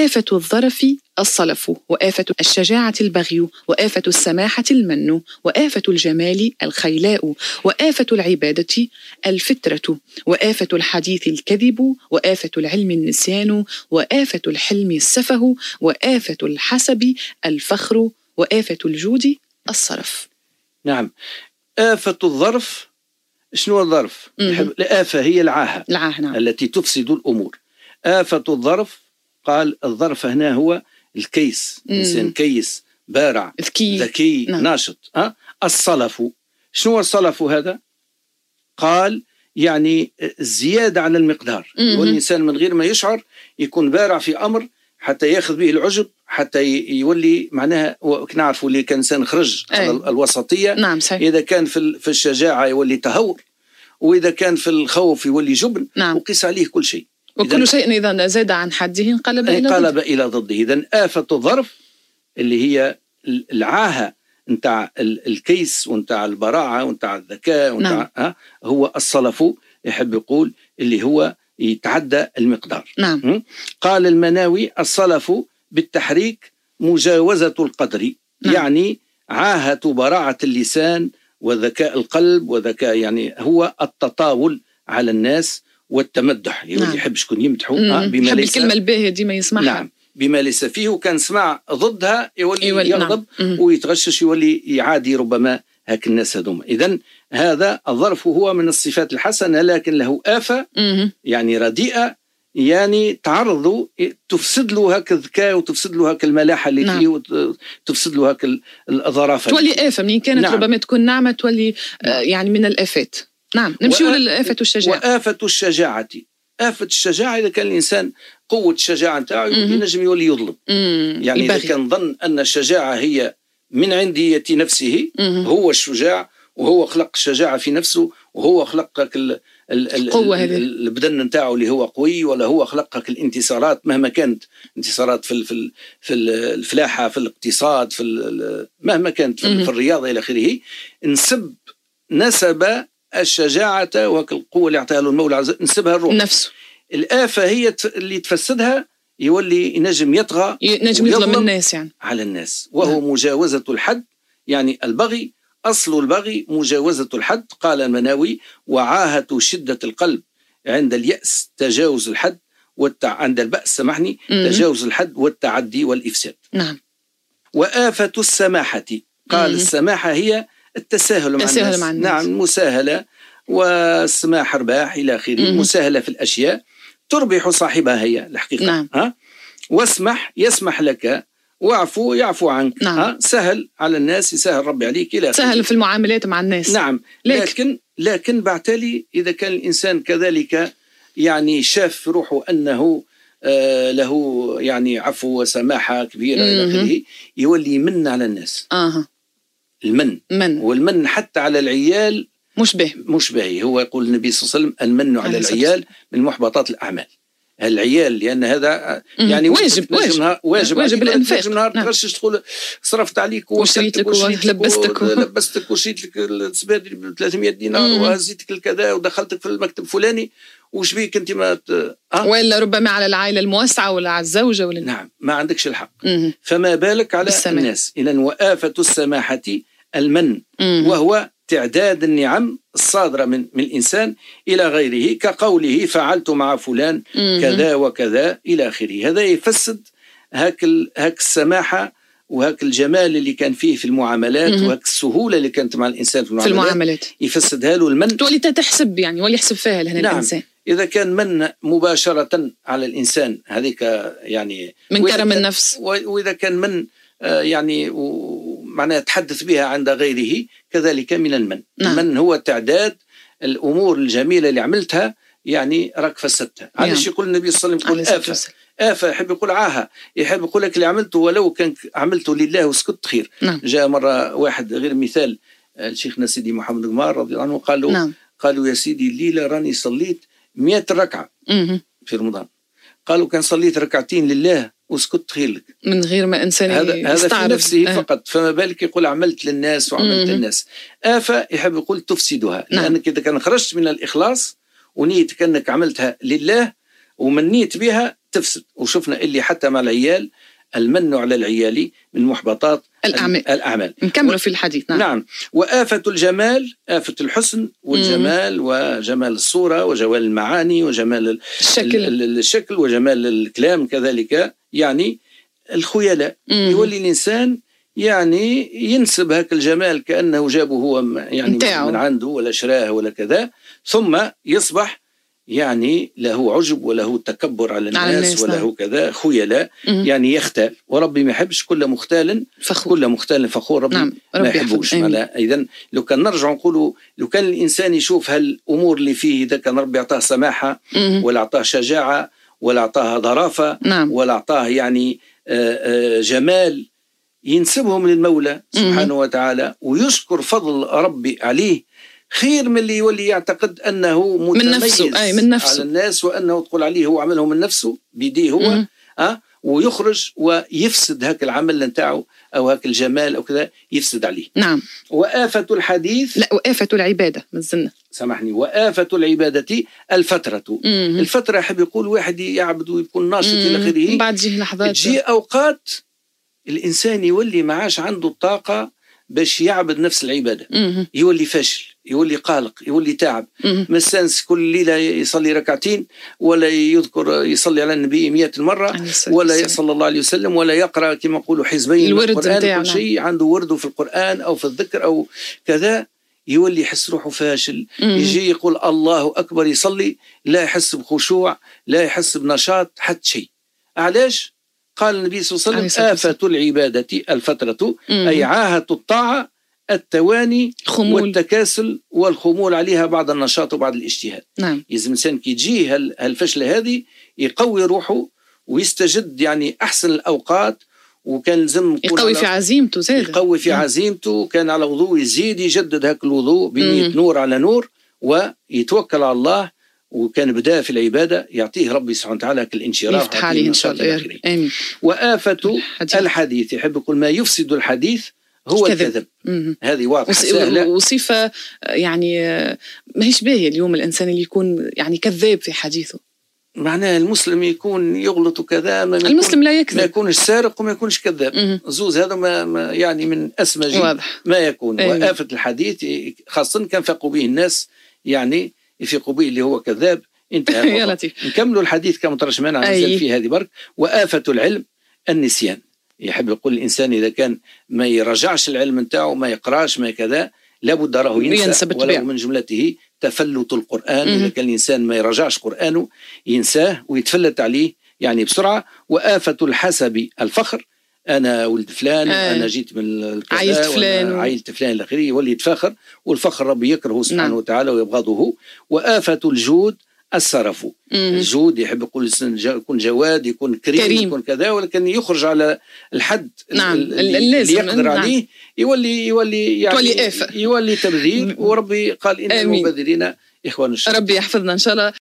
وآفة الظرف الصلف، وآفة الشجاعة البغي، وآفة السماحة المن، وآفة الجمال الخيلاء، وآفة العبادة الفترة، وآفة الحديث الكذب، وآفة العلم النسيان، وآفة الحلم السفه، وآفة الحسب الفخر، وآفة الجود الصرف. نعم. آفة الظرف، شنو الظرف؟ الآفة هي العاهة نعم. التي تفسد الأمور. آفة الظرف، قال الظرف هنا هو الكيس، إنسان كيس بارع ذكي ناشط. الصلف، شنو الصلف هذا؟ قال يعني الزيادة على المقدار، والإنسان من غير ما يشعر يكون بارع في أمر حتى ياخذ به العجب، حتى يولي معناها نعرفوا اللي كان إنسان خرج على الوسطية. نعم صحيح. إذا كان في الشجاعة يولي تهور، وإذا كان في الخوف يولي جبن. نعم. وقيس عليه كل شيء، وكل شيء إذا زاد عن حده انقلب إلى ضده. إذن آفة الظرف اللي هي العاهة نتاع الكيس ونتاع البراعة ونتاع الذكاء ونتاع هو الصلف، يحب يقول اللي هو يتعدى المقدار. نعم. قال المناوي الصلف بالتحريك مجاوزة القدر. نعم. يعني عاهة براعة اللسان وذكاء القلب، وذكاء يعني هو التطاول على الناس والتمدح. نعم. يحب شكون يمدحوا بما ليس، الكلمة الباهية ديما يسمعها. نعم، بما ليس فيه، وكان سمع ضدها يولي يغضب. نعم. ويتغشش، يولي يعادي ربما هاك الناس هذوما. إذن هذا الظرف هو من الصفات الحسنة، لكن له آفة يعني رديئة، يعني تعرض تفسد له هاك الذكاء، وتفسد له هاك الملاحة اللي فيه، وتفسد له هاك الظرافة. تولي آفة منين كانت. نعم. ربما تكون نعمة تولي يعني من الآفات. نعم. نمشيو للآفة الشجاعة. وآفة الشجاعة، آفة الشجاعة إذا كان الإنسان قوة الشجاعة نتاعو ينجم يولي يظلم. يعني إذا كان ظن أن الشجاعة هي من عندية نفسه، هو الشجاع، وهو خلق الشجاعة في نفسه، وهو خلقك القوة هذه، البدن نتاعو اللي هو قوي، ولا هو خلقك الانتصارات مهما كانت، انتصارات في الفلاحة، في الاقتصاد، مهما كانت في الرياضة إلى آخره. نسب الشجاعة والقوة اللي اعطاها له المولى عز وجل، نسبها الروح نفسه. الآفة هي اللي تفسدها، يولي ينجم يطغى، ينجم يظلم الناس يعني على الناس، وهو مجاوزة الحد. يعني البغي، أصل البغي مجاوزة الحد. قال المناوي وعاهة شدة القلب عند اليأس تجاوز الحد، عند البأس تجاوز الحد والتعدي والإفساد. نعم. وآفة السماحة، قال السماحة هي التساهل مع الناس. نعم، مساهلة والسماح رباح إلى آخره، مساهلة في الأشياء تربح صاحبها هي الحقيقة. نعم. واسمح يسمح لك، واعفو يعفو عنك. نعم. سهل على الناس يسهل ربي عليك إلى آخره. سهل في المعاملات مع الناس. نعم. لكن بعتالي إذا كان الإنسان كذلك يعني شاف في روحه أنه له يعني عفو وسماحة كبيرة إلى آخره، يولي يمن على الناس. المن والمن حتى على العيال مش باهي. هو يقول النبي صلى الله عليه وسلم المن على العيال من محبطات الأعمال. العيال، لأن هذا يعني واجب الإنفاق. نهار تغشش تقول صرفت عليك وشريت لك ولبستك وشريت لك السبادي ب 300 دينار وهزيتك الكذا ودخلتك في المكتب فلاني، وش بيك أنت ما ولا ربما على العائلة الموسعة ولا على الزوجة ولا نعم، ما عندكش الحق. فما بالك على الناس. إذن وآفة السماحة المن، وهو تعداد النعم الصادرة من الإنسان إلى غيره، كقوله فعلت مع فلان كذا وكذا إلى آخره. هذا يفسد هاك السماحة وهاك الجمال اللي كان فيه في المعاملات، وهاك السهولة اللي كانت مع الإنسان في المعاملات. يفسدها له المن. تولي تحسب يعني ولا يحسب فيها لهنا. نعم. الإنسان إذا كان من مباشرة على الإنسان هذيك يعني من كرم النفس، وإذا كان من يعني معناها تحدث بها عند غيره، كذلك من المن. نعم. المن هو تعداد الأمور الجميلة اللي عملتها، يعني راك فسدتها. علاش يقول النبي صلى الله عليه وسلم يقول آفة، يحب يقول عاهة، يحب يقول لك اللي عملته ولو كان عملته لله وسكت خير. نعم. جاء مرة واحد غير مثال، الشيخنا سيدي محمد قمار رضي الله عنه، قالوا نعم. قالوا يا سيدي الليلة راني صليت 100 ركعة في رمضان. قالوا كان صليت ركعتين لله وسكت خير لك، من غير ما إنسان هذا في نفسه فقط، فما بالك يقول عملت للناس وعملت للناس. آفة يحب يقول تفسدها. نعم. لأنك إذا كان خرجت من الإخلاص ونيتك أنك عملتها لله ومنيت بها تفسد. وشفنا اللي حتى مع العيال المن على العيال من محبطات الأعمال. نكملوا في الحديث. نعم. وآفة الجمال، آفة الحسن والجمال وجمال الصورة وجمال المعاني وجمال الشكل وجمال الكلام كذلك، يعني الخيلاء. يولي الإنسان يعني ينسب هاك الجمال كأنه جابه هو يعني من عنده ولا شراه ولا كذا، ثم يصبح يعني له عجب وله تكبر على الناس وله كذا خيلاء، يعني يختال. وربي ما يحبش كل مختال فخور، كل مختال فخور ربي ما يحبوش. إذن لو كان نرجع نقولوا لو كان الإنسان يشوف هالأمور اللي فيه، إذا كان ربي أعطاه سماحة ولا أعطاه شجاعة ولا أعطاه ظرافة ولا أعطاه يعني جمال، ينسبهم للمولى سبحانه وتعالى ويشكر فضل ربي عليه، خير من اللي يولي يعتقد أنه متميز من نفسه على الناس، وأنه تقول عليه هو عمله من نفسه بيديه هو ويخرج ويفسد هاك العمل نتاعه أو هاك الجمال أو كذا يفسد عليه. نعم. وآفة الحديث، لا وآفة العبادة مازلنا، سامحني، وآفة العبادة الفترة. الفترة يحب يقول واحد يعبد ويكون ناشط إلى آخره، بعد جيه لحظات تجي أوقات الإنسان يولي معاش عنده الطاقة باش يعبد نفس العبادة، يولي فاشل، يولي قلق، يولي تعب، مسانس كل ليلة يصلي ركعتين ولا يذكر يصلي على النبي 100 مرة ولا صلى الله عليه وسلم ولا يقرأ كما يقولوا حزبين من القرآن، كل شيء عنده ورده في القرآن أو في الذكر أو كذا، يولي يحس روحه فاشل. يجي يقول الله أكبر يصلي لا يحس بخشوع، لا يحس بنشاط حتى شيء. علاش؟ قال النبي صلى الله عليه وسلم آفة العبادة الفترة، أي عاهة الطاعة التواني والتكاسل والخمول عليها بعد النشاط وبعد الاجتهاد. نعم. إذا الإنسان كي يجيه هالفشلة هذه يقوي روحه ويستجد يعني أحسن الأوقات، وكان لازم يقوي في عزيمته زاد، يقوي في عزيمته، كان على وضوء يزيد يجدد هاك الوضوء بنية نور على نور ويتوكل على الله، وكان بدأ في العبادة يعطيه ربي سبحانه وتعالى الانشراح يفتح عليه إن شاء الله. آمين. وآفة الحديث يحب يقول ما يفسد الحديث هو الكذب. هذه واضحة سهلة، وصفة يعني ما هيش باهية اليوم الإنسان اللي يكون يعني كذاب في حديثه. معناه المسلم يكون يغلط كذا، المسلم لا يكذب، ما يكونش سارق وما يكونش كذاب، زوز هذا ما يعني من أسمى ما يكون. وآفة الحديث خاصة كان فاقوا به الناس يعني يفيقوا به اللي هو كذاب. انتهى. نكملوا الحديث كما ترجمان عن في هذه برك. وآفة العلم النسيان، يحب يقول الإنسان إذا كان ما يرجعش العلم نتاعه، ما يقراش ما كذا، لابد راه ينسى. ولو من جملته تفلت القرآن، إذا كان الإنسان ما يرجعش قرآنه ينساه ويتفلت عليه يعني بسرعة. وآفة الحسب الفخر، أنا ولد فلان أنا جيت من كذا عائلة فلان الآخر، يولي يتفاخر، والفخر ربي يكرهه سبحانه وتعالى ويبغضه. وآفة الجود السرف، الجود يحب يقول يكون جواد، يكون كريم يكون كذا، ولكن يخرج على الحد اللي يقدر عليه يولي يعني يولي تبذير. وربي قال إن المبذرين إخوان الشر. ربي يحفظنا إن شاء الله.